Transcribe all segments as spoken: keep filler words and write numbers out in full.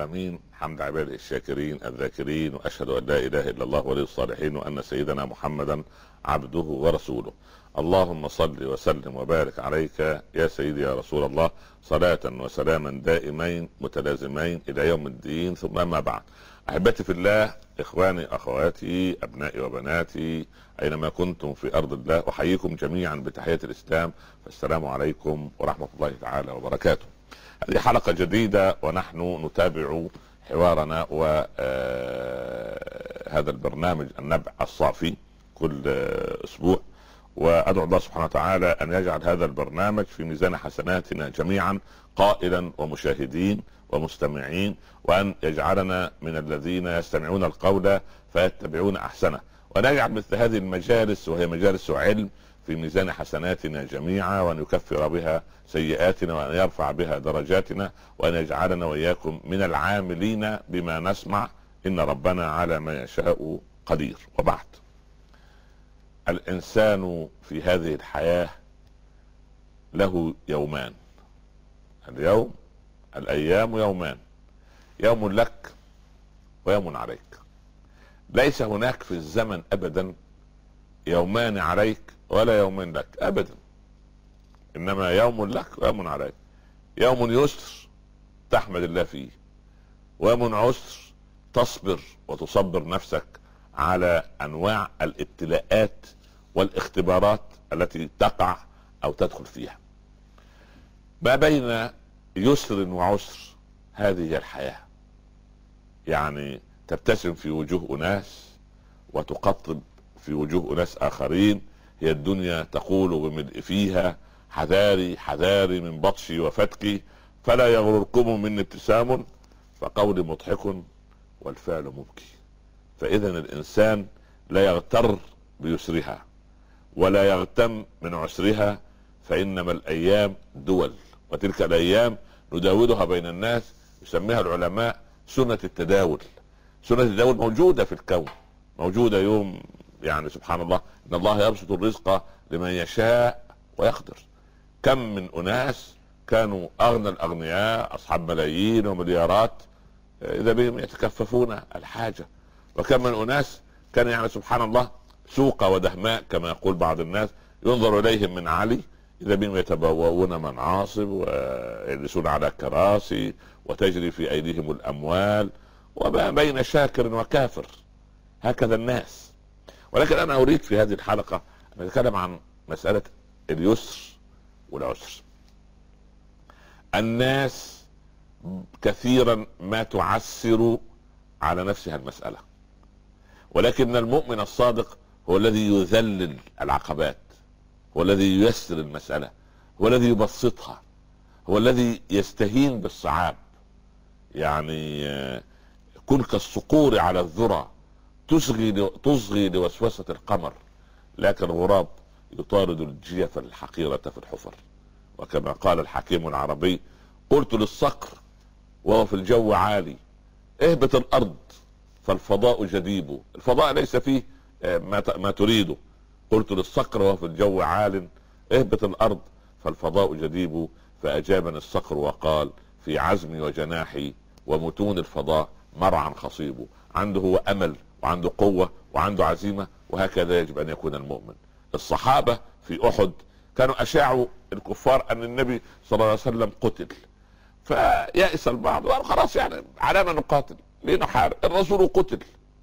العالمين حمد عباده الشاكرين الذاكرين، واشهد ان لا اله الا الله ولي الصالحين، وان سيدنا محمدا عبده ورسوله. اللهم صل وسلم وبارك عليك يا سيدي يا رسول الله، صلاة وسلاما دائمين متلازمين الى يوم الدين، ثم ما بعد. احبتي في الله، اخواني اخواتي ابنائي وبناتي اينما كنتم في ارض الله، احييكم جميعا بتحية الاسلام، فالسلام عليكم ورحمة الله تعالى وبركاته. هذه حلقة جديدة ونحن نتابع حوارنا وهذا البرنامج النبع الصافي كل اسبوع، وادعو الله سبحانه وتعالى ان يجعل هذا البرنامج في ميزان حسناتنا جميعا قائلا ومشاهدين ومستمعين، وان يجعلنا من الذين يستمعون القول فيتبعون احسنه، وان يجعل مثل هذه المجالس وهي مجالس علم في ميزان حسناتنا جميعا، وان يكفر بها سيئاتنا، وان يرفع بها درجاتنا، وان يجعلنا واياكم من العاملين بما نسمع، ان ربنا على ما يشاء قدير. وبعد، الانسان في هذه الحياة له يومان، اليوم الايام يومان، يوم لك ويوم عليك. ليس هناك في الزمن ابدا يومان عليك ولا يومين لك ابدا، انما يوم لك ويوم عليك. يوم يسر تحمد الله فيه، ويوم عسر تصبر وتصبر نفسك على انواع الابتلاءات والاختبارات التي تقع او تدخل فيها. ما بين يسر وعسر هذه هي الحياة، يعني تبتسم في وجوه اناس وتقطب في وجوه اناس اخرين. هي الدنيا تقول بملء فيها حذاري حذاري من بطشي وفتكي، فلا يغرركم من ابتسام فقولي مضحك والفعل مبكي. فاذا الانسان لا يغتر بيسرها ولا يغتم من عسرها، فانما الايام دول، وتلك الايام نداولها بين الناس، يسميها العلماء سنة التداول. سنة التداول موجودة في الكون، موجودة يوم، يعني سبحان الله، ان الله يبسط الرزق لمن يشاء ويقدر. كم من اناس كانوا اغنى الاغنياء اصحاب ملايين ومليارات اذا بهم يتكففون الحاجة، وكم من اناس كان يعني سبحان الله سوق ودهماء كما يقول بعض الناس، ينظر اليهم من علي اذا بهم يتبوؤون مناصب ويجلسون على كراسي وتجري في ايديهم الاموال، وما بين شاكر وكافر. هكذا الناس. ولكن انا اريد في هذه الحلقة ان نتكلم عن مسألة اليسر والعسر. الناس كثيرا ما تعسر على نفسها المسألة، ولكن المؤمن الصادق هو الذي يذلل العقبات، هو الذي ييسر المسألة، هو الذي يبسطها، هو الذي يستهين بالصعاب. يعني كن كالصقور على الذرة تصغي تصغي لوسوسة القمر، لكن الغراب يطارد الجيف الحقيرة في الحفر. وكما قال الحكيم العربي: قلت للصقر وهو في الجو عالي اهبط الارض فالفضاء جديب. الفضاء ليس فيه ما ما تريده. قلت للصقر وهو في الجو عال اهبط الارض فالفضاء جديب. فاجابني الصقر وقال: في عزمي وجناحي ومتون الفضاء مرعا خصيب. عنده هو امل وعنده قوة وعنده عزيمة، وهكذا يجب ان يكون المؤمن. الصحابة في احد كانوا اشاعوا الكفار ان النبي صلى الله عليه وسلم قتل، فيأس البعض وقال خلاص يعني على ما نقاتل، ليه نحارب؟ الرسول قتل.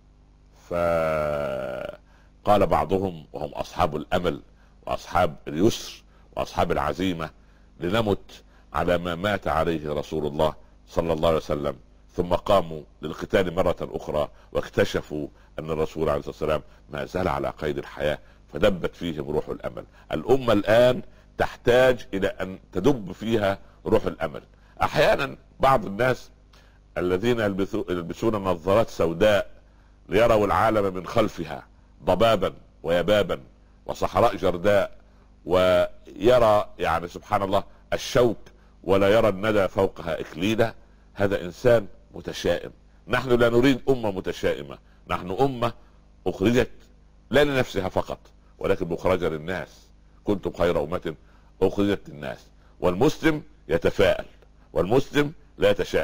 فقال بعضهم وهم اصحاب الامل واصحاب اليسر واصحاب العزيمة: لنمت على ما مات عليه رسول الله صلى الله عليه وسلم. ثم قاموا للقتال مرة اخرى واكتشفوا ان الرسول عليه الصلاة والسلام ما زال على قيد الحياة، فدبت فيهم روح الامل. الامة الان تحتاج الى ان تدب فيها روح الامل. احيانا بعض الناس الذين يلبسون نظارات سوداء ليروا العالم من خلفها ضبابا ويبابا وصحراء جرداء، ويرى يعني سبحان الله الشوك ولا يرى الندى فوقها اكليلا، هذا انسان متشائم. نحن لا نريد امة متشائمة، نحن امة اخرجت لا لنفسها فقط ولكن مخرجة للناس. كنتم خير امة اخرجت للناس. والمسلم يتفائل، والمسلم لا يتشائم،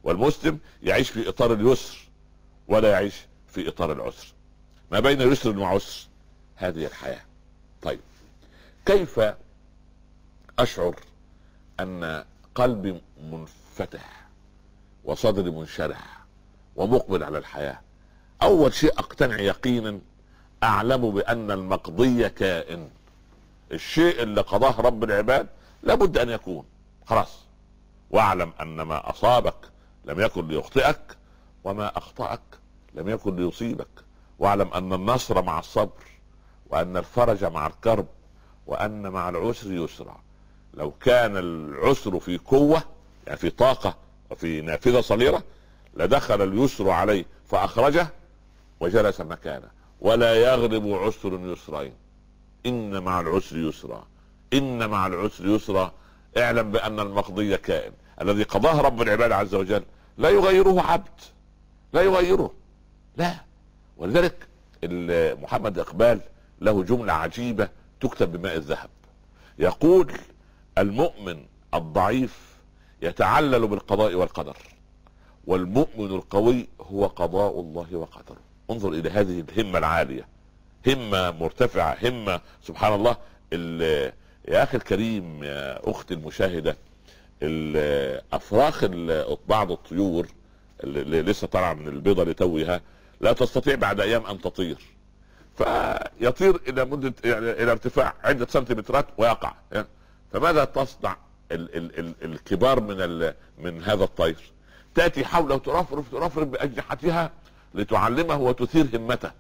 والمسلم يعيش في اطار اليسر ولا يعيش في اطار العسر، ما بين يسر وعسر. هذه الحياة. طيب كيف اشعر ان قلبي منفتح وصدري منشرح ومقبل على الحياة؟ اول شيء اقتنع يقينا، اعلم بان المقضي كائن. الشيء اللي قضاه رب العباد لابد ان يكون، خلاص. واعلم ان ما اصابك لم يكن ليخطئك وما اخطأك لم يكن ليصيبك. واعلم ان النصر مع الصبر، وان الفرج مع الكرب، وان مع العسر يسرا. لو كان العسر في قوة يعني في طاقة وفي نافذة صغيرة لدخل اليسر عليه فاخرجه وجلس مكانه. ولا يغلب عسر يسرين، ان مع العسر يسرا، ان مع العسر يسرا. اعلم بان المقضي كائن، الذي قضاه رب العباد عز وجل لا يغيره عبد، لا يغيره، لا. ولذلك محمد اقبال له جملة عجيبة تكتب بماء الذهب، يقول: المؤمن الضعيف يتعلل بالقضاء والقدر، والمؤمن القوي هو قضاء الله وقدره. انظر الى هذه الهمة العالية، همة مرتفعة، همة سبحان الله. يا اخي الكريم، يا اختي المشاهدة، افراخ بعض الطيور اللي لسه طالعه من البيضة لتوها لا تستطيع بعد ايام ان تطير، فيطير الى مدة يعني الى ارتفاع عدة سنتيمترات ويقع. فماذا تصنع ال ال ال الكبار من من هذا الطير؟ تأتي حوله ترفرف ترفرف بأجنحتها لتعلمه وتثير همته،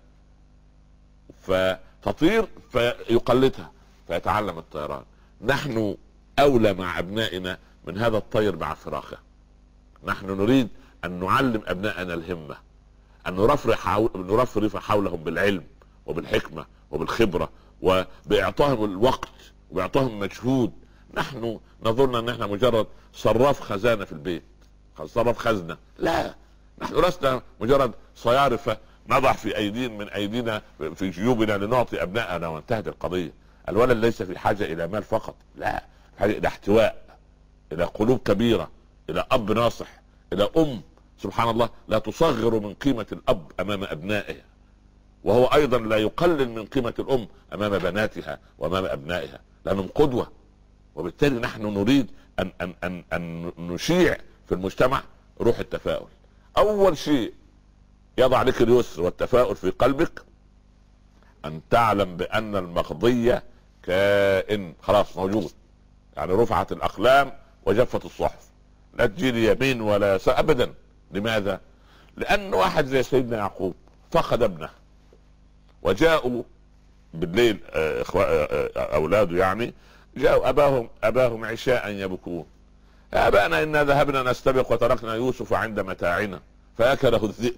فتطير فيقلدها فيتعلم الطيران. نحن أولى مع أبنائنا من هذا الطير مع فراخه. نحن نريد أن نعلم أبنائنا الهمة، أن نرفرف حول... نرفرف حولهم بالعلم وبالحكمة وبالخبرة وبإعطائهم الوقت وبإعطائهم مجهود. نحن نظن أن احنا مجرد صراف خزانة في البيت، صراف خزنة. لا، نحن لسنا مجرد صيارفة نضع في أيدين من أيدينا في جيوبنا لنعطي أبنائنا وانتهت القضية. الولد ليس في حاجة إلى مال فقط، لا، حاجة إلى احتواء، إلى قلوب كبيرة، إلى أب ناصح، إلى أم سبحان الله لا تصغر من قيمة الأب أمام أبنائه، وهو أيضا لا يقلل من قيمة الأم أمام بناتها وأمام أبنائها، لأنهم قدوة. وبالتالي نحن نريد أن, أن, أن, أن نشيع في المجتمع روح التفاؤل. أول شيء يضع لك اليسر والتفاؤل في قلبك أن تعلم بأن المقضية كائن، خلاص موجود، يعني رفعت الأقلام وجفت الصحف، لا تجي يمين ولا يسار أبدا. لماذا؟ لأن واحد زي سيدنا يعقوب فقد ابنه، وجاءوا بالليل أولاده يعني جاءوا أباهم أباهم عشاء يبكون: يا أبانا إنا ذهبنا نستبق وتركنا يوسف عند متاعنا فأكله الذئب.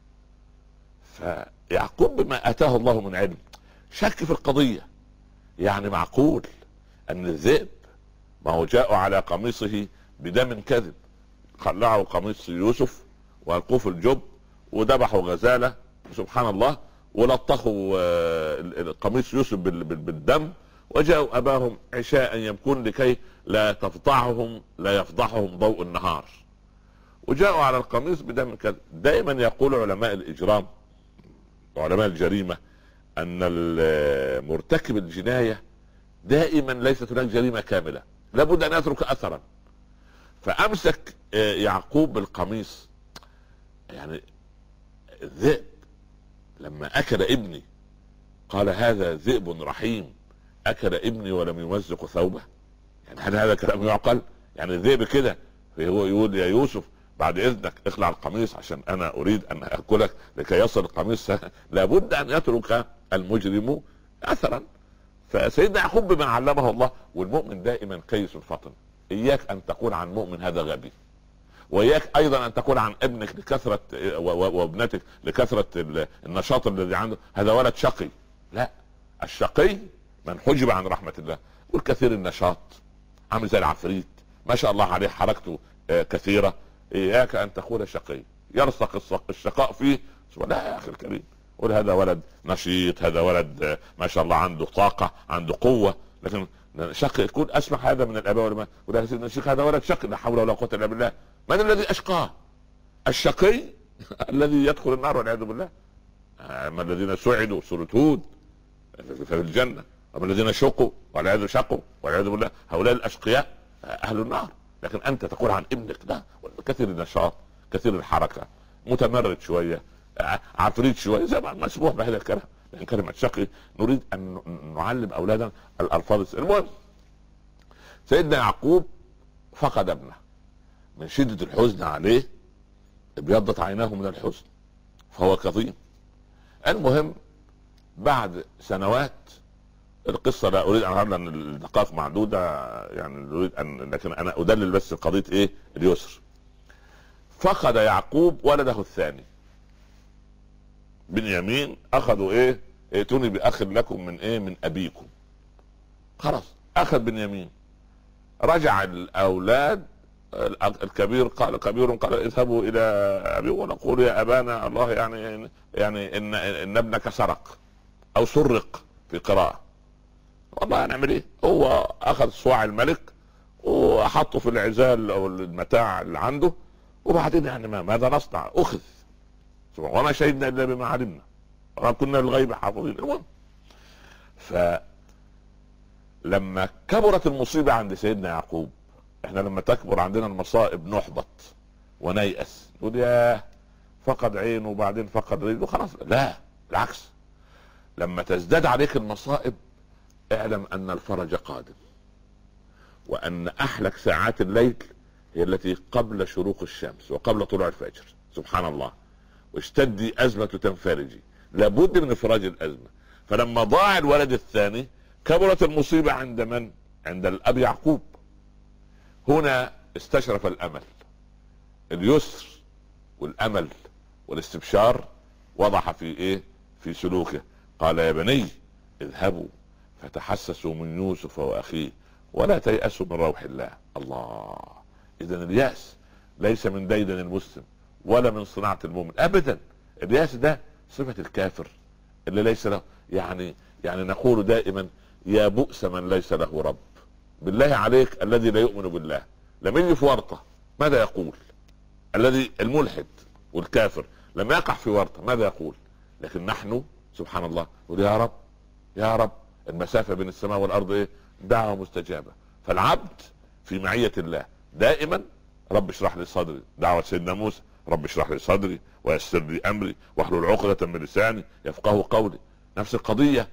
فيعقوب بما أتاه الله من علم شك في القضية، يعني معقول أن الذئب، ما هو جاءوا على قميصه بدم كذب، خلعوا قميص يوسف والقوه في الجب وذبحوا غزالة سبحان الله ولطخوا قميص يوسف بالدم، وجاءوا أباهم عشاء يبكون لكي لا تفضحهم لا يفضحهم ضوء النهار، وجاءوا على القميص بدم كذب. دائما يقول علماء الإجرام وعلماء الجريمة أن مرتكب الجناية دائما ليست هناك جريمة كاملة، لابد أن يترك أثرا. فأمسك يعقوب بالقميص، يعني الذئب لما أكل ابني قال هذا ذئب رحيم أكل ابني ولم يمزق ثوبه. يعني هل هذا كلام يعقل؟ يعني الذئب كده هو يقول يا يوسف بعد إذنك اخلع القميص عشان أنا أريد أن أكلك لكي يصل القميص. لابد أن يترك المجرم أثرا. فسيدنا يعقوب بما علمه الله. والمؤمن دائما كيس فطن، إياك أن تقول عن مؤمن هذا غبي، وإياك أيضا أن تقول عن ابنك لكثرة وابنتك لكثرة النشاط الذي عنده هذا ولد شقي. لا، الشقي من حجب عن رحمة الله، والكثير النشاط عامل زي العفريت ما شاء الله عليه حركته كثيرة. إياك أن تقول شقي يرسخ الشقاء فيه. لا يا أخي الكريم، قول هذا ولد نشيط، هذا ولد ما شاء الله عنده طاقة عنده قوة. لكن شقي يكون أسمح هذا من الآباء والأمهات، ولا سيدنا الشيخ هذا ولد شقي لا حول ولا قوة إلا بالله. من الذي أشقاه؟ الشقي الذي يدخل النار والعياذ بالله. اما الذين سعدوا سورة هود في الجنة، اما الذين شقوا والعياذ شقوا والعياذ بالله هؤلاء الاشقياء اهل النار. لكن انت تقول عن ابنك لا، كثير النشاط، كثير الحركة، متمرد شوية، عفريت شوية، زي ما مسموح بهذا الكلام. لكن كلمة شقي نريد ان نعلم اولادنا الالفاظ. المهم سيدنا يعقوب فقد ابنه، من شدة الحزن عليه ابيضت عيناه من الحزن فهو كظيم. المهم بعد سنوات، القصة لا اريد ان ان الدقائق معدودة يعني اريد ان، لكن انا ادلل بس قضية ايه اليسر. فقد يعقوب ولده الثاني بنيامين، اخذوا ايه ائتوني باخ لكم من ايه من ابيكم. خلاص اخذ بنيامين، رجع الاولاد، الكبير قال كبير قال اذهبوا الى ابي ونقول يا ابانا الله يعني يعني ان ان ابنك سرق او سرق في قراءة. والله هنعمل ايه؟ هو اخذ صواع الملك وحطه في العزال او المتاع اللي عنده، وبعدين يعني ما ماذا نصنع؟ اخذ وما شهدنا الا بما علمنا وما كنا للغيب حافظين. المهم فلما كبرت المصيبة عند سيدنا يعقوب، احنا لما تكبر عندنا المصائب نحبط ونيأس، نقول ياه فقد عينه وبعدين فقد رجله خلاص. لا بالعكس، لما تزداد عليك المصائب اعلم ان الفرج قادم، وان احلك ساعات الليل هي التي قبل شروق الشمس وقبل طلوع الفجر. سبحان الله. واشتدي ازمة تنفرجي، لابد من افراج الازمة. فلما ضاع الولد الثاني كبرت المصيبة عند من؟ عند الاب يعقوب. هنا استشرف الامل، اليسر والامل والاستبشار وضح في ايه في سلوكه. قال يا بني اذهبوا فتحسسوا من يوسف واخيه ولا تيأسوا من روح الله. الله. اذا اليأس ليس من ديدن المسلم ولا من صناعة المؤمن ابدا. اليأس ده صفة الكافر اللي ليس له يعني يعني نقول دائما يا بؤس من ليس له رب. بالله عليك الذي لا يؤمن بالله لم يجي في ورطة ماذا يقول؟ الذي الملحد والكافر لما يقع في ورطة ماذا يقول؟ لكن نحن سبحان الله نقول يا رب يا رب. المسافة بين السماء والارض ايه؟ دعوة مستجابة. فالعبد في معية الله دائما. رب اشرح لي صدري، دعوة سيدنا موسى رب اشرح لي صدري ويسر لي امري واحلل عقدة من لساني يفقهوا قولي. نفس القضية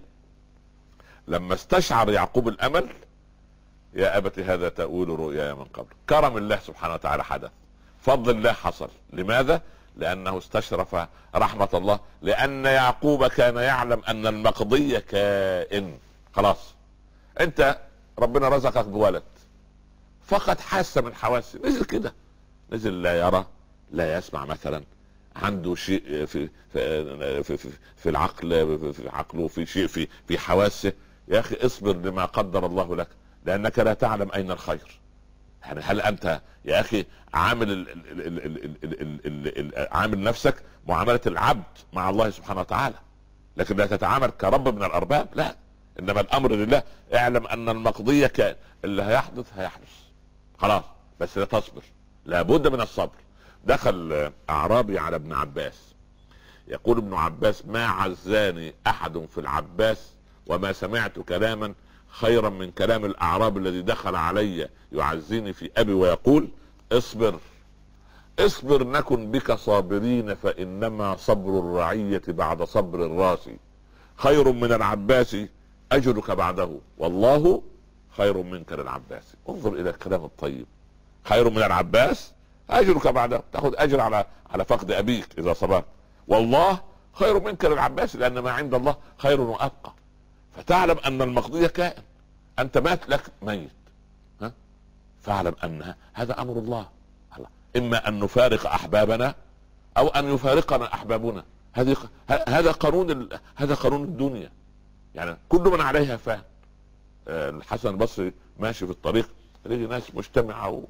لما استشعر يعقوب الامل، يا ابت هذا تأويل رؤياي من قبل. كرم الله سبحانه وتعالى حدث، فضل الله حصل. لماذا؟ لانه استشرف رحمة الله، لان يعقوب كان يعلم ان المقضية كائن. خلاص انت ربنا رزقك بولد، فقد حاسة من حواسه، نزل كده، نزل لا يرى لا يسمع مثلا، عنده شيء في في في, في, في العقل، في عقله في شيء في في حواسه. يا اخي اصبر لما قدر الله لك، لانك لا تعلم اين الخير. يعني هل انت يا اخي عامل ال ال ال ال ال ال ال عامل نفسك معاملة العبد مع الله سبحانه وتعالى، لكن لا تتعامل كرب من الارباب. لا، انما الامر لله. اعلم ان المقضية كان اللي هيحدث هيحدث خلاص، بس لا تصبر، لابد من الصبر. دخل اعرابي على ابن عباس، يقول ابن عباس ما عزاني احد في العباس وما سمعت كلاما خيرا من كلام الاعرابي الذي دخل علي يعزيني في ابي ويقول اصبر اصبر نكن بك صابرين، فانما صبر الرعية بعد صبر الراس خير من العباس اجرك بعده والله خير منك للعباس. انظر الى الكلام الطيب. خير من العباس اجرك بعده، تاخذ اجر على على فقد ابيك اذا صبرت. والله خير منك للعباس لان ما عند الله خير وابقى. فتعلم ان المقضية كائن، انت مات لك ميت، ها؟ فاعلم ان هذا امر الله. الله اما ان نفارق احبابنا او ان يفارقنا احبابنا. هذه هذا قانون ال... هذا قانون الدنيا. يعني كل من عليها فان. الحسن البصري ماشي في الطريق يلاقي ناس مجتمعة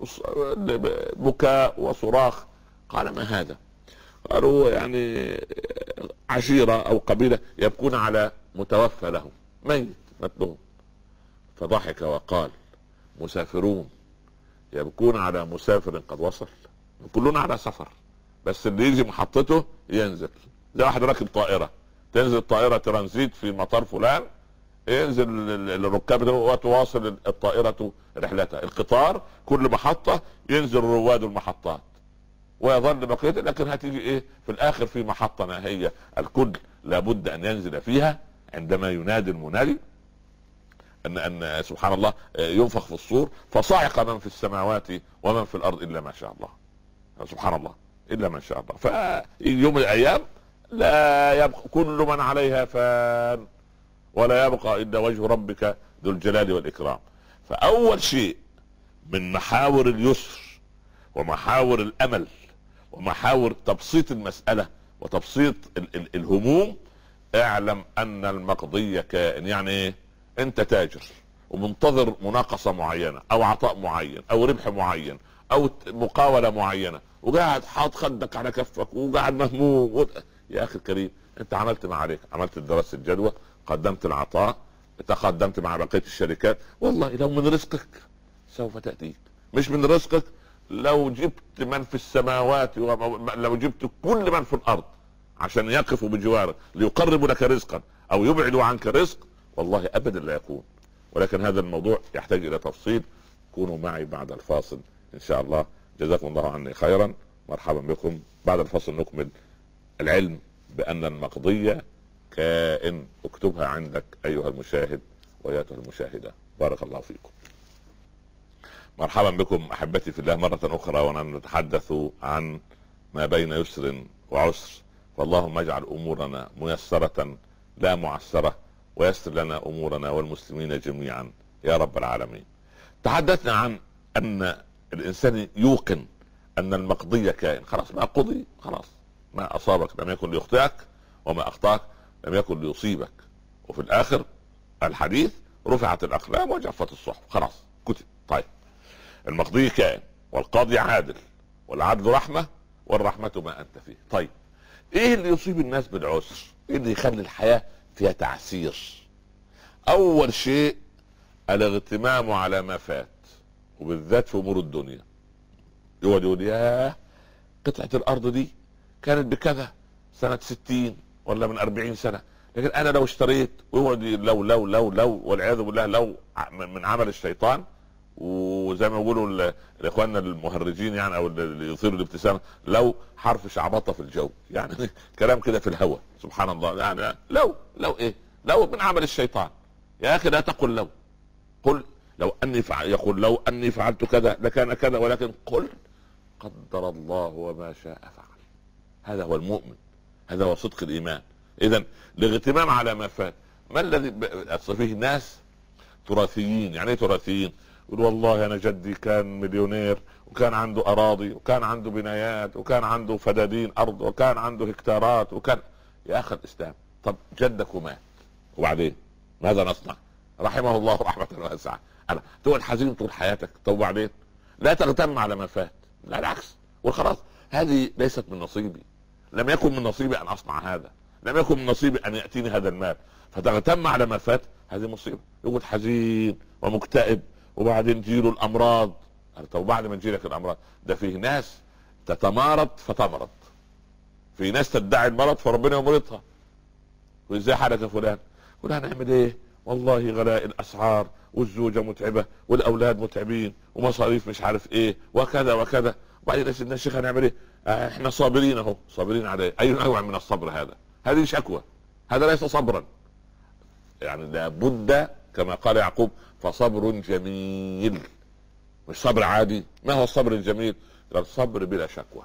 بكاء وصراخ. قال ما هذا؟ قالوا يعني عشيرة او قبيلة يبكون على متوفى لهم ميت مثلهم. فضحك وقال مسافرون يبكون على مسافر قد وصل، كلنا على سفر بس اللي يجي محطته ينزل. زي واحد راكب طائره، تنزل الطائره ترانزيت في مطار فلان، ينزل الركاب وتواصل الطائره رحلتها. القطار كل محطه ينزل رواد المحطات ويظل بقيه، لكن هتيجي ايه في الاخر في محطه نهائيه الكل لابد ان ينزل فيها عندما ينادي المنادي ان ان سبحان الله ينفخ في الصور فصعق من في السماوات ومن في الارض الا ما شاء الله. سبحان الله، الا ما شاء الله. فيوم من الايام لا يبقى، كل من عليها فان ولا يبقى الا وجه ربك ذو الجلال والاكرام. فاول شيء من محاور اليسر ومحاور الامل ومحاور تبسيط المساله وتبسيط ال- ال- الهموم، اعلم ان المقضي كائن. يعني ايه؟ انت تاجر ومنتظر مناقصه معينه او عطاء معين او ربح معين او مقاوله معينه، وقاعد حاط خدك على كفك وقاعد مهموم و... يا اخي الكريم، انت عملت ما عليك، عملت دراسه الجدوى، قدمت العطاء، تقدمت مع بقيه الشركات. والله لو من رزقك سوف تاتيك، مش من رزقك لو جبت من في السماوات ولو جبت كل من في الارض عشان يقفوا بجوارك ليقربوا لك رزقا او يبعدوا عنك رزق، والله ابدا لا يكون. ولكن هذا الموضوع يحتاج الى تفصيل. كونوا معي بعد الفاصل ان شاء الله. جزاكم الله عني خيرا. مرحبا بكم. بعد الفاصل نكمل العلم بان المقضية كائن. اكتبها عندك ايها المشاهد وايتها المشاهدة. بارك الله فيكم. مرحبا بكم احبتي في الله مرة اخرى، ونتحدث عن ما بين يسر وعسر. فاللهم اجعل امورنا ميسرة لا معسرة، ويسر لنا امورنا والمسلمين جميعا يا رب العالمين. تحدثنا عن ان الانسان يوقن ان المقضية كائن. خلاص ما قضي، خلاص ما اصابك لم يكن ليخطئك وما اخطاك لم يكن ليصيبك. وفي الاخر الحديث رفعت الاقلام وجفت الصحف، خلاص كتب. طيب المقضي كائن والقاضي عادل والعدل رحمة والرحمة ما انت فيه. طيب ايه اللي يصيب الناس بالعسر؟ ايه اللي يخلي الحياة فيها تعسير؟ اول شيء الاغتمام على ما فات، وبالذات في امور الدنيا. يقعد يقول ياه قطعة الارض دي كانت بكذا سنة ستين ولا من اربعين سنة، لكن انا لو اشتريت، ويقعد لو لو لو لو والعياذ بالله لو من عمل الشيطان. وزي ما بيقولوا الاخواننا المهرجين يعني او اللي يثيروا الابتسامه، لو حرف شعبطه في الجو، يعني كلام كده في الهواء. سبحان الله. يعني لو لو ايه لو من عمل الشيطان. يا اخي لا تقل لو، قل لو اني فعل، يقول لو اني فعلت كذا لكان كذا، ولكن قل قدر الله وما شاء فعل. هذا هو المؤمن، هذا هو صدق الايمان. اذا الاغتمام على ما فات. ما الذي اصل فيه ناس تراثيين. يعني ايه تراثيين؟ يقول والله انا جدي كان مليونير وكان عنده اراضي وكان عنده بنايات وكان عنده فدادين ارض وكان عنده هكتارات وكان. يا اخي الاسلام، طب جدك ومات وبعدين ماذا نصنع؟ رحمه الله رحمة واسعة. انا تقول حزين طول حياتك، طب وبعدين؟ لا تغتم على ما فات، لا العكس، وخلاص هذه ليست من نصيبي، لم يكن من نصيبي ان اصنع هذا، لم يكن من نصيبي ان ياتيني هذا المال، فتغتم على ما فات هذه مصيبة. يقول حزين ومكتئب وبعدين تجيله الامراض. طب بعد ما تجيلك الامراض ده فيه ناس تتمارض فتمرض، في ناس تدعي المرض فربنا يمرضها. وازاي حالك يا فلان؟ يقول هنعمل ايه؟ والله غلاء الاسعار والزوجه متعبه والاولاد متعبين ومصاريف مش عارف ايه وكذا وكذا. وبعدين يا الشيخ هنعمل ايه؟ آه احنا صابرين اهو. صابرين على ايه؟ اي نوع من الصبر هذا؟ هذه شكوى، هذا ليس صبرا. يعني لابد كما قال يعقوب فصبر جميل، مش صبر عادي. ما هو الصبر الجميل؟ قال الصبر بلا شكوى.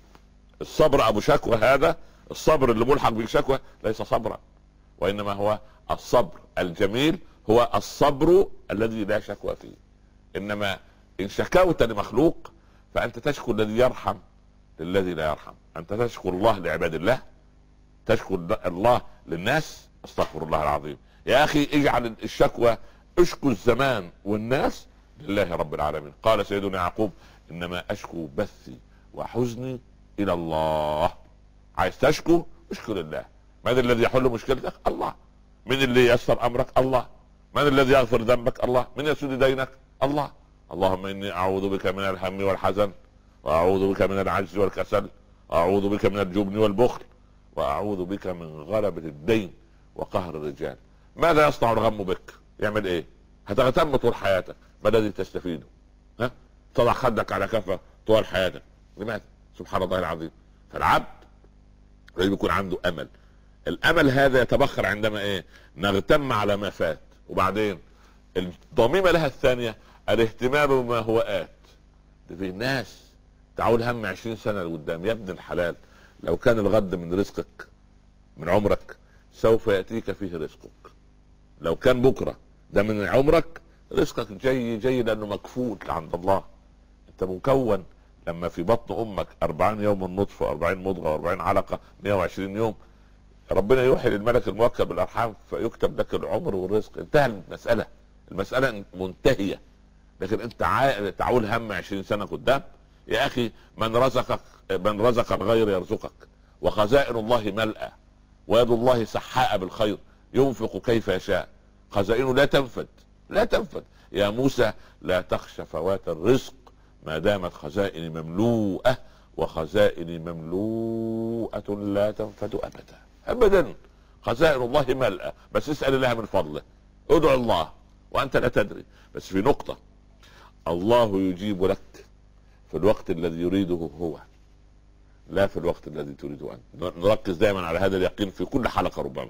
الصبر ابو شكوى هذا، الصبر اللي ملحق بالشكوى ليس صبرا، وانما هو الصبر الجميل هو الصبر الذي لا شكوى فيه. انما ان شكوت لمخلوق فانت تشكو الذي يرحم للذي لا يرحم. انت تشكو الله لعباد الله، تشكو الله للناس. استغفر الله العظيم. يا اخي اجعل الشكوى، اشكو الزمان والناس لله رب العالمين. قال سيدنا يعقوب انما اشكو بثي وحزني الى الله. عايز تشكو اشكو لله. من الذي يحل مشكلتك؟ الله. من اللي ييسر امرك؟ الله. من الذي يغفر ذنبك؟ الله. من يسد دينك؟ الله. اللهم اني اعوذ بك من الهم والحزن، واعوذ بك من العجز والكسل، اعوذ بك من الجبن والبخل، واعوذ بك من غلبة الدين وقهر الرجال. ماذا يصنع الغم بك؟ يعمل ايه؟ هتغتم طول حياتك، ما الذي تستفيده؟ ها؟ تضع خدك على كفة طول حياتك، لماذا؟ سبحان الله العظيم. فالعبد لازم يكون عنده امل. الامل هذا يتبخر عندما ايه؟ نغتم على ما فات. وبعدين الضميمة لها الثانية الاهتمام بما هو آت. في ناس تعول هم عشرين سنة لقدام. يا ابن الحلال، لو كان الغد من رزقك من عمرك سوف يأتيك فيه رزقك. لو كان بكرة ده من عمرك رزقك جاي جاي لأنه مكفول عند الله. انت مكون لما في بطن امك أربعين يوم النطفة، أربعين مضغة، وأربعين علقة، مئة وعشرين يوم. ربنا يوحي للملك الموكل بالارحام فيكتب لك العمر والرزق. انتهى المسألة، المسألة منتهية. لكن انت عا... تعول هم عشرين سنة قدام. يا اخي، من رزقك من رزق الغير يرزقك، وخزائن الله ملأى، ويد الله سحاء بالخير، ينفق كيف يشاء، خزائنه لا تنفد لا تنفد. يا موسى لا تخش فوات الرزق ما دامت خزائني مملوءة، وخزائني مملوءة لا تنفد ابدا ابدا. خزائن الله ملأى، بس اسأل الله من فضله، ادعو الله وانت لا تدري. بس في نقطة، الله يجيب لك في الوقت الذي يريده هو، لا في الوقت الذي تريده انت. نركز دائما على هذا اليقين في كل حلقة. ربما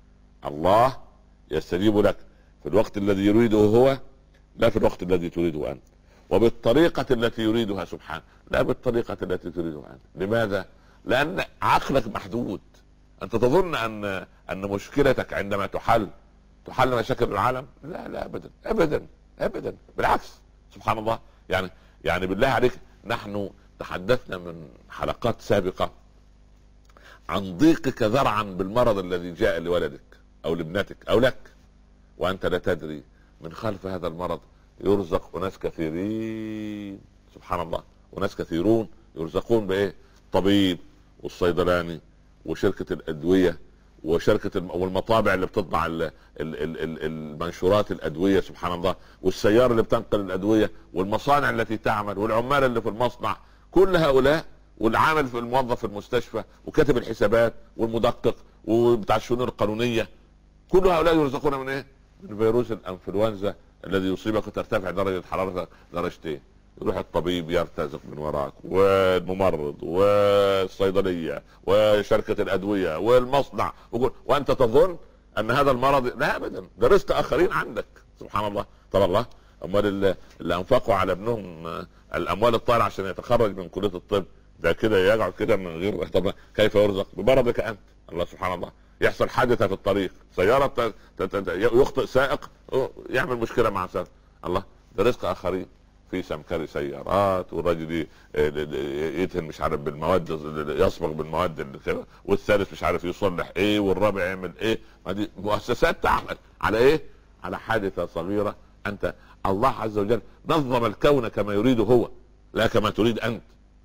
الله يستجيب لك في الوقت الذي يريده هو، لا في الوقت الذي تريده انت، وبالطريقة التي يريدها سبحانه، لا بالطريقة التي تريدها انت. لماذا؟ لان عقلك محدود. انت تظن ان ان مشكلتك عندما تحل تحل مشاكل العالم؟ لا لا ابدا ابدا ابدا، بالعكس. سبحان الله. يعني يعني بالله عليك، نحن تحدثنا من حلقات سابقة عن ضيقك ذرعا بالمرض الذي جاء لولدك او لابنتك او لك، وانت لا تدري من خلف هذا المرض يرزق اناس كثيرين. سبحان الله. وناس كثيرون يرزقون بايه؟ طبيب، والصيدلاني، وشركة الادوية، وشركة الم... والمطابع اللي بتطبع ال... ال... ال... المنشورات الادوية. سبحان الله. والسيارة اللي بتنقل الادوية، والمصانع التي تعمل، والعمال اللي في المصنع. كل هؤلاء، والعامل في الموظف في المستشفى، وكاتب الحسابات، والمدقق، وبتاع الشؤون القانونية، كل هؤلاء يرزقون من ايه؟ من فيروس الانفلونزا الذي يصيبك وترتفع درجة حرارتك درجتين. يروح الطبيب يرتزق من وراك، والممرض، والصيدلية، وشركة الادوية، والمصنع، وانت تظن ان هذا المرض. لا ابدا، ده رزق اخرين عندك. سبحان الله. طب الله، امال اللي انفقوا على ابنهم الاموال الطائلة عشان يتخرج من كلية الطب، ده كده يقعد كده من غير. طب كيف يرزق؟ بمرضك انت. الله سبحان الله. يحصل حادثة في الطريق، سيارة يخطئ سائق يعمل مشكلة مع سائق. الله، ده رزق اخرين. في سمكري سيارات، والراجل يدهن مش عارف بالمواد، يصبغ بالمواد كده، والثالث مش عارف يصلح ايه، والرابع يعمل ايه. ما دي مؤسسات تعمل على ايه؟ على حادثة صغيرة. انت الله عز وجل نظم الكون كما يريد هو، لا كما تريد انت.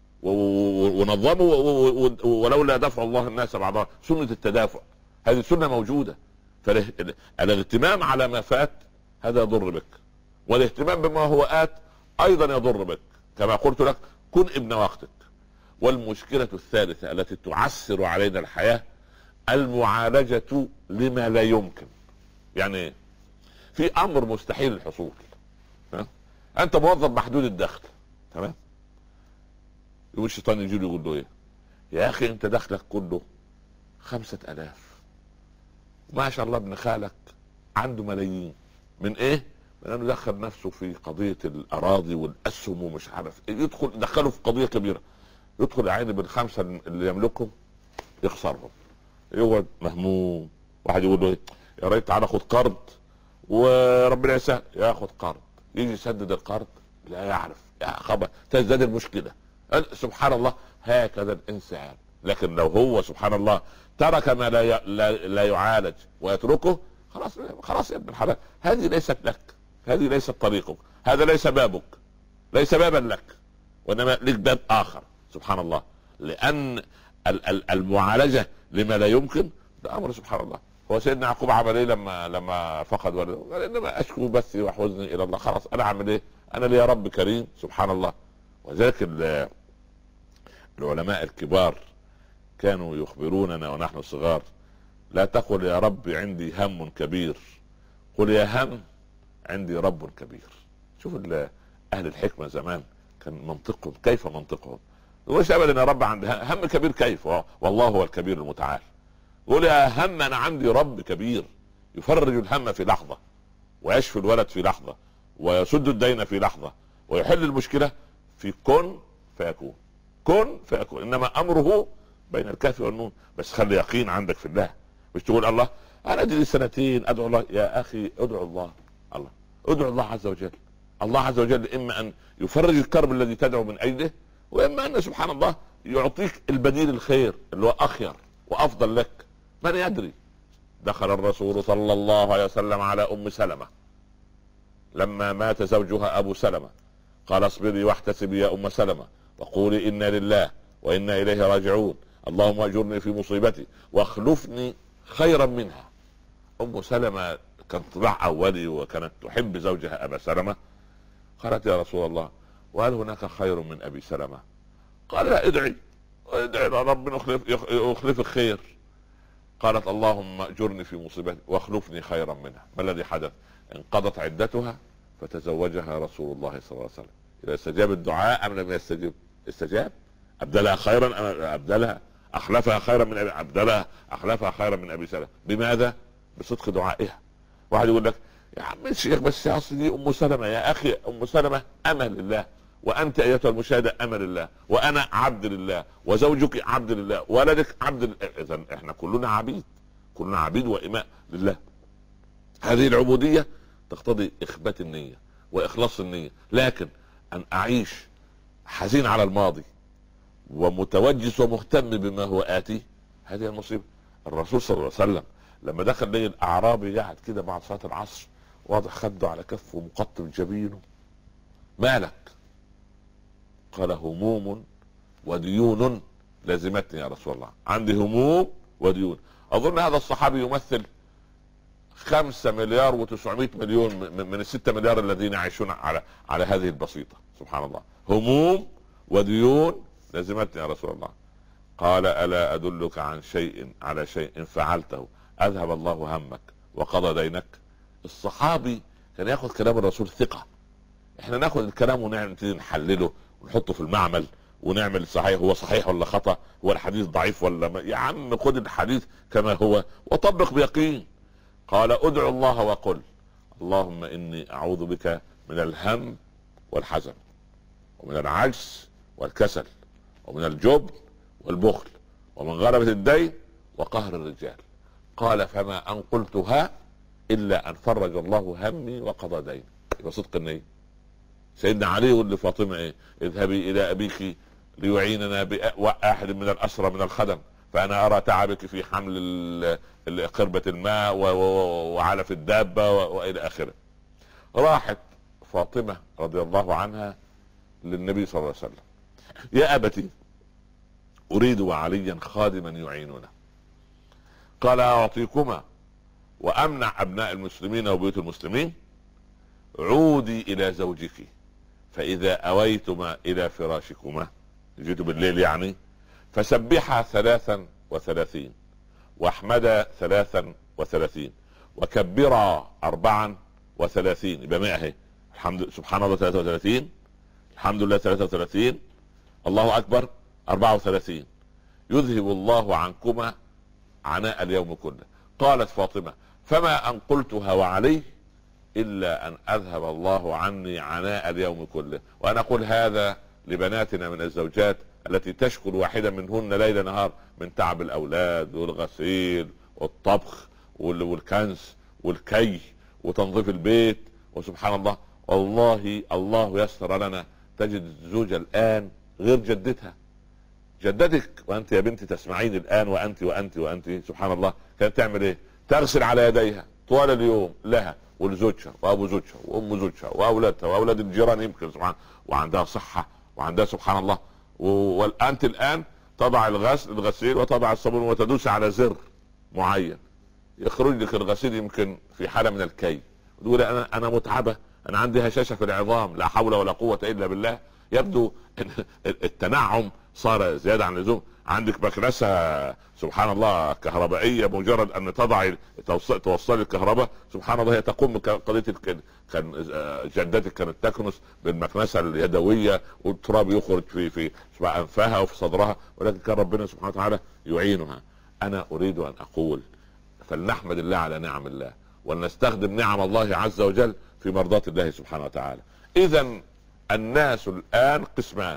ونظمه، ولولا دفع الله الناس بعضها. سنة التدافع هذه السنة موجودة. فالاهتمام على ما فات هذا يضر بك، والاهتمام بما هو آت ايضا يضر بك. كما قلت لك، كن ابن وقتك. والمشكلة الثالثة التي تعسر علينا الحياة المعالجة لما لا يمكن. يعني في امر مستحيل الحصول. ها؟ انت موظف محدود الدخل، تمام؟ يقول الشيطان يجي له يقول له ايه؟ يا اخي انت دخلك كله خمسة الاف، ما شاء الله ابن خالك عنده ملايين. من ايه؟ لانه دخل نفسه في قضية الاراضي والاسهم ومش عارف ايه. يدخل دخله في قضية كبيرة، يدخل عيني بالخمسة اللي يملكهم يخسرهم، يقعد مهموم. واحد يقول له ايه؟ يا ريت تعالى خد قرض وربنا يسهل. ياخد قرض، يجي يسدد القرض لا يعرف، يا خبر تزداد المشكلة. سبحان الله. هكذا الانسان. لكن لو هو سبحان الله ترك ما لا ي... لا... لا يعالج ويتركه، خلاص خلاص يا ابن الحلال، هذه ليست لك، هذه ليست طريقك، هذا ليس بابك، ليس بابا لك، وانما لك باب اخر. سبحان الله. لان المعالجة لما لا يمكن ده امر سبحان الله. هو سيدنا يعقوب عمل ايه لما لما فقد ولده؟ قال انما اشكو بثي وحزني الى الله. خلاص انا اعمل ايه؟ انا لي رب كريم. سبحان الله. وذلك العلماء الكبار كانوا يخبروننا ونحن صغار: لا تقل يا رب عندي هم كبير، قل يا هم عندي رب كبير. شوف اهل الحكمة زمان كان منطقهم، كيف منطقهم؟ مش ابدا يا رب عندي هم كبير، كيف؟ والله هو الكبير المتعال. قل يا هم انا عندي رب كبير يفرج الهم في لحظة، ويشفي الولد في لحظة، ويسد الدين في لحظة، ويحل المشكلة في كن فيكون. كن فيكون، انما امره بين الكاف والنون. بس خلي يقين عندك في الله، مش تقول الله انا ادري سنتين ادعو الله. يا اخي ادعو الله، الله ادعو الله عز وجل. الله عز وجل اما ان يفرج الكرب الذي تدعو من اجله، واما ان سبحان الله يعطيك البديل الخير اللي هو اخير وافضل لك. من يدري؟ دخل الرسول صلى الله عليه وسلم على ام سلمة لما مات زوجها ابو سلمة، قال: اصبري واحتسبي يا ام سلمة، وقولي انا لله وانا اليه راجعون، اللهم اجرني في مصيبتي واخلفني خيرا منها. ام سلمة كان طباع اولي وكانت تحب زوجها ابا سلمة. قالت: يا رسول الله، وهل هناك خير من ابي سلمة؟ قال: لا، ادعي ادعي ربنا يخلفك خير. قالت: اللهم اجرني في مصيبتي واخلفني خيرا منها. ما الذي حدث؟ انقضت عدتها فتزوجها رسول الله صلى الله عليه وسلم. اذا استجاب الدعاء ام لم يستجب؟ استجاب. ابدلها خيرا ام ابدلها؟ اخلفها خيرا من ابي ابدلها اخلفها خيرا من ابي سلمة. بماذا؟ بصدق دعائها. واحد يقول لك: يا عم الشيخ بس يا اصل دي ام سلمة. يا اخي ام سلمة امل الله، وانت ايتها المشاهدة امل الله، وانا عبد لله، وزوجك عبد لله، ولدك عبد لله. اذا احنا كلنا عبيد، كلنا عبيد واماء لله. هذه العبودية تقتضي اخبات النية واخلاص النية. لكن ان اعيش حزين على الماضي ومتوجس ومهتم بما هو آتي، هذه المصيبة. الرسول صلى الله عليه وسلم لما دخل لي الاعرابي قاعد كده بعد صلاة العصر واضح خده على كفه ومقطب جبينه: مالك؟ قال: هموم وديون لازمتني يا رسول الله. عندي هموم وديون. اظن هذا الصحابي يمثل خمسة مليار وتسعمائة مليون من الستة مليار الذين يعيشون على على هذه البسيطة. سبحان الله. هموم وديون لازمتني يا رسول الله. قال: الا ادلك عن شيء على شيء فعلته اذهب الله همك وقضى دينك؟ الصحابي كان ياخذ كلام الرسول ثقة. احنا ناخذ الكلام ونبتدي نحلله ونحطه في المعمل ونعمل صحيح، هو صحيح ولا خطأ، هو الحديث ضعيف ولا ما. يا عم خذ الحديث كما هو وطبق بيقين. قال: ادعو الله وقل: اللهم اني اعوذ بك من الهم والحزن، ومن العجز والكسل، ومن الجبن والبخل، ومن غلبة الدين وقهر الرجال. قال: فما ان قلتها الا ان فرج الله همي وقضى ديني. يبقى صدق النية. سيدنا علي يقول لفاطمة: ايه؟ اذهبي الى ابيك ليعيننا بأحد من الاسرى من الخدم، فانا ارى تعبك في حمل قربة الماء وعلف الدابة والى اخره. راحت فاطمة رضي الله عنها للنبي صلى الله عليه وسلم: يا ابتي اريد وعليا خادما يعيننا. قال: اعطيكما وامنع ابناء المسلمين وبيوت المسلمين. عودي الى زوجك فاذا اويتما الى فراشكما، جيتوا بالليل يعني، فسبحا ثلاثا وثلاثين، واحمدا ثلاثا وثلاثين، وكبرا اربعا وثلاثين. يبقى مئة. الحمد سبحان الله ثلاثة وثلاثين، الحمد لله ثلاثة وثلاثين، الله اكبر اربعة وثلاثين. يذهب الله عنكما عناء اليوم كله. قالت فاطمة: فما ان قلتها وعليه الا ان اذهب الله عني عناء اليوم كله. وانا اقول هذا لبناتنا من الزوجات التي تشكل واحدة منهن ليل نهار من تعب الاولاد والغسيل والطبخ والكنس والكي وتنظيف البيت. وسبحان الله، والله الله يسر لنا. تجد الزوجة الان غير جدتها. جدتك وانت يا بنتي تسمعين الان، وانت وانت وانت سبحان الله، كانت تعمل ايه؟ تغسل على يديها طوال اليوم لها ولزوجها وابو زوجها وام زوجها واولادها واولاد الجيران يمكن سبحان، وعندها صحة وعندها سبحان الله. والانت الان تضع الغسل الغسيل وتضع الصابون وتدوس على زر معين، يخرج لك الغسيل يمكن في حالة من الكي، وتقول: انا انا متعبة، انا عندي هشاشة في العظام، لا حول ولا قوة الا بالله. يبدو التنعم صار زياده عن اللزوم. عندك مكنسه سبحان الله كهربائيه، مجرد ان تضع توصل الكهرباء سبحان الله هي تقوم بقضيه. كان جدتك كانت تكنس بالمكنسه اليدويه والتراب يخرج في في انفها وفي صدرها، ولكن كان ربنا سبحانه وتعالى يعينها. انا اريد ان اقول فلنحمد الله على نعم الله، ولنستخدم نعم الله عز وجل في مرضاة الله سبحانه وتعالى. اذا الناس الان قسمان: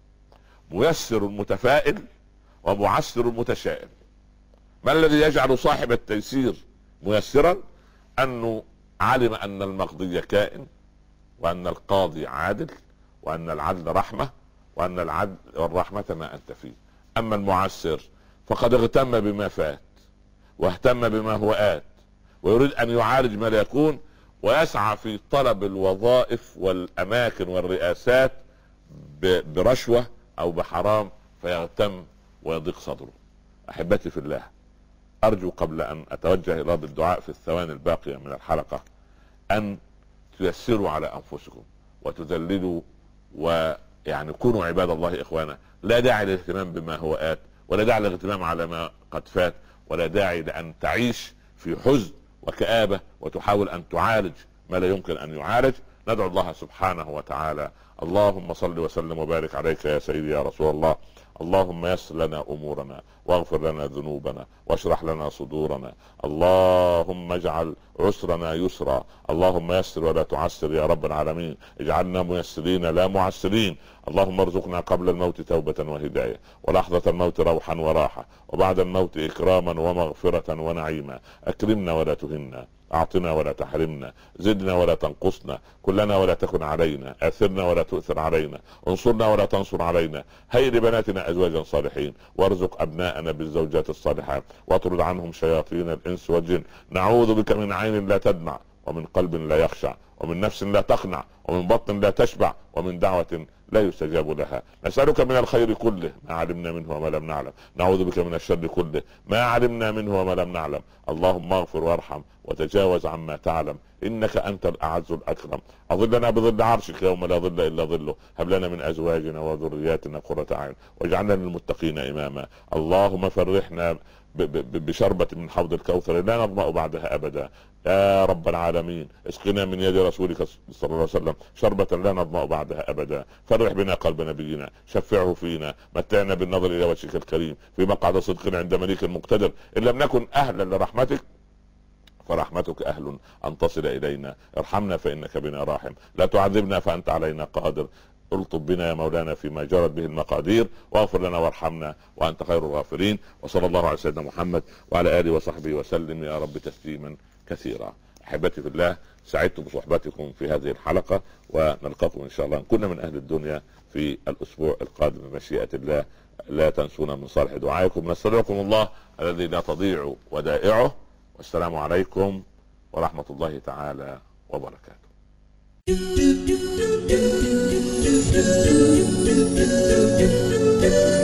ميسر متفائل ومعسر متشائم. ما الذي يجعل صاحب التيسير ميسرا؟ انه علم ان المقضي كائن، وان القاضي عادل، وان العدل رحمة، وان العدل والرحمة ما انت فيه. اما المعسر فقد اغتم بما فات واهتم بما هو آت، ويريد ان يعالج ما لا يكون، ويسعى في طلب الوظائف والاماكن والرئاسات برشوة او بحرام، فيغتم ويضيق صدره. احبتي في الله، ارجو قبل ان اتوجه الى بالدعاء في الثواني الباقية من الحلقة ان تيسروا على انفسكم وتذللوا، ويعني كونوا عباد الله اخوانا. لا داعي للاهتمام بما هو آت، ولا داعي للاهتمام على ما قد فات، ولا داعي لان تعيش في حزن وكآبة وتحاول ان تعالج ما لا يمكن ان يعالج. ندعو الله سبحانه وتعالى. اللهم صل وسلم وبارك عليك يا سيدي يا رسول الله. اللهم يسر لنا امورنا، واغفر لنا ذنوبنا، واشرح لنا صدورنا. اللهم اجعل عسرنا يسرا، اللهم يسر ولا تعسر يا رب العالمين. اجعلنا ميسرين لا معسرين. اللهم ارزقنا قبل الموت توبة وهداية، ولحظة الموت روحا وراحة، وبعد الموت اكراما ومغفرة ونعيما. اكرمنا ولا تهنا، اعطنا ولا تحرمنا، زدنا ولا تنقصنا، كلنا ولا تكن علينا، اثرنا ولا تؤثر علينا، انصرنا ولا تنصر علينا. هيئ لبناتنا ازواجا صالحين، وارزق ابناءنا بالزوجات الصالحات، واطرد عنهم شياطين الانس والجن. نعوذ بك من عين لا تدمع، ومن قلب لا يخشع، ومن نفس لا تقنع، ومن بطن لا تشبع، ومن دعوة لا يستجاب لها. نسألك من الخير كله ما علمنا منه وما لم نعلم، نعوذ بك من الشر كله ما علمنا منه وما لم نعلم. اللهم اغفر وارحم وتجاوز عما تعلم، انك انت الاعز الاكرم. اظلنا بظل عرشك يوم لا ظل الا ظله. هب لنا من ازواجنا وذرياتنا قرة اعين، واجعلنا للمتقين اماما. اللهم فرحنا بشربة من حوض الكوثر لا نظمأ بعدها ابدا يا رب العالمين. اسقنا من يد رسولك صلى الله عليه وسلم شربة لا نظمأ بعدها ابدا. فرح بنا قلب نبينا، شفعه فينا، متعنا بالنظر الى وجهك الكريم في مقعد صدق عند مليك مقتدر. ان لم نكن اهلا لرحمتك فرحمتك اهل ان تصل الينا. ارحمنا فانك بنا راحم، لا تعذبنا فانت علينا قادر. الطف بنا يا مولانا فيما جرت به المقادير، واغفر لنا وارحمنا وانت خير الغافرين. وصلى الله على سيدنا محمد وعلى اله وصحبه وسلم يا رب تسليما كثيرا. احبتي في الله، سعدت بصحبتكم في هذه الحلقة، ونلقاكم ان شاء الله ان كنا من اهل الدنيا في الاسبوع القادم بمشيئة الله. لا تنسونا من صالح دعائكم. نستودعكم الله الذي لا تضيع ودائعه، والسلام عليكم ورحمة الله تعالى وبركاته. Do do do do do do do do do do do do.